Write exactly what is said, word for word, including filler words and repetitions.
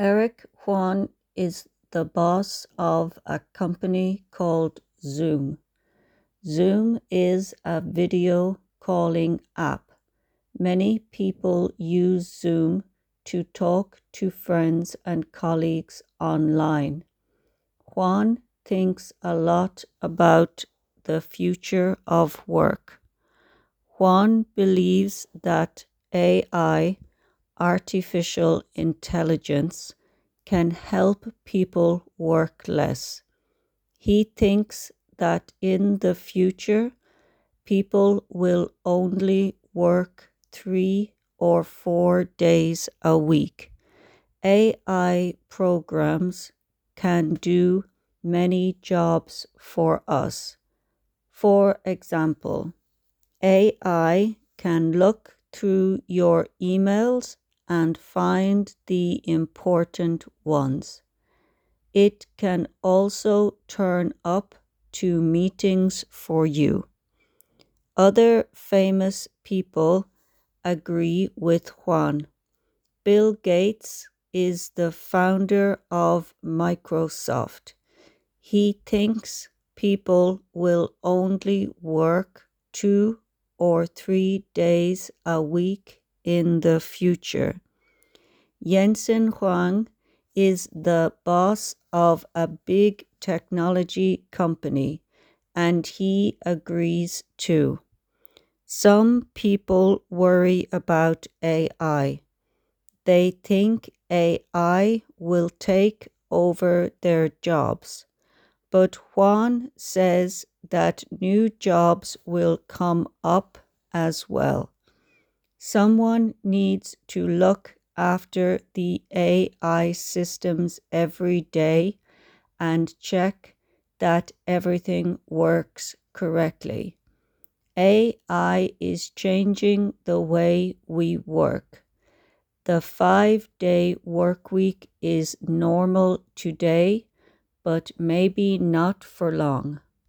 Eric Yuan is the boss of a company called Zoom. Zoom is a video calling app. Many people use Zoom to talk to friends and colleagues online. Juan thinks a lot about the future of work. Juan believes that A I, artificial intelligence, can help people work less. He thinks that in the future, people will only work three or four days a week. A I programs can do many jobs for us. For example, A I can look through your emails and find the important ones. It can also turn up to meetings for you. Other famous people agree with Juan. Bill Gates is the founder of Microsoft. He thinks people will only work two or three days a week in the future. Jensen Huang is the boss of a big technology company, and he agrees too. Some people worry about A I. They think A I will take over their jobs. But Juan says that new jobs will come up as well. Someone needs to look after the A I systems every day and check that everything works correctly. A I is changing the way we work. The five-day work week is normal today, but maybe not for long.